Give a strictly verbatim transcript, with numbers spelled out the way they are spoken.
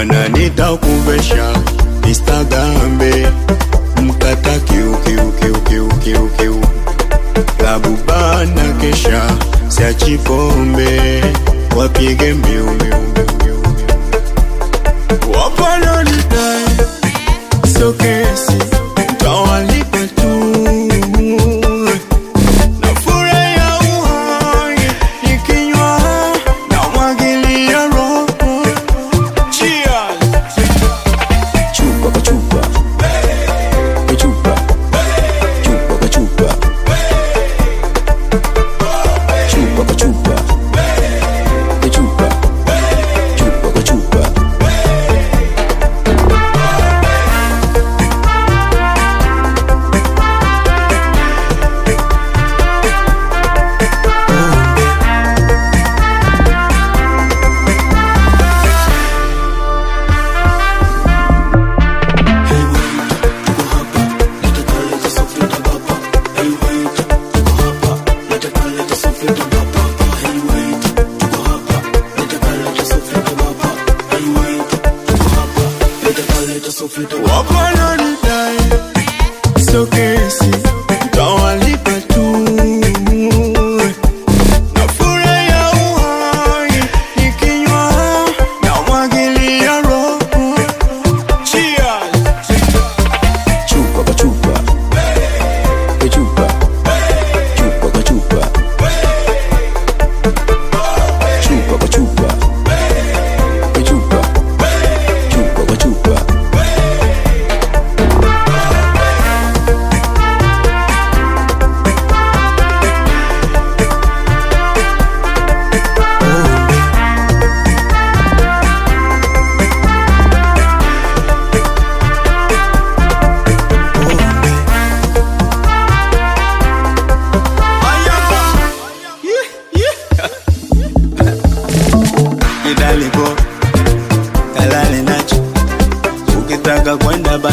bwana nitakuvesha Instagrambe mkata kiu kiu kiu kiu kiu kiu Klabu bana kesha siachi pombe wapige mbiu mbiu mbiu mbiu wapana nidai so kesi tawalipa tu na furaya uhai nikinywa na mwagilia roho. Cheers. Chupa kwa chupa kwa chupa chupa kwa chupa chupa kwa chupa kwa chupa chupa kwa chupa wapana nidai so kesi tawalipa tu na furaya uhai nikinywa na mwagilia roho. Cheers. Chupa kwa chupa kwa chupa chupa kwa chupa chupa kwa chupa kwa chupa chupa kwa chupa Idalipo kalale nacho ukitaka kwenda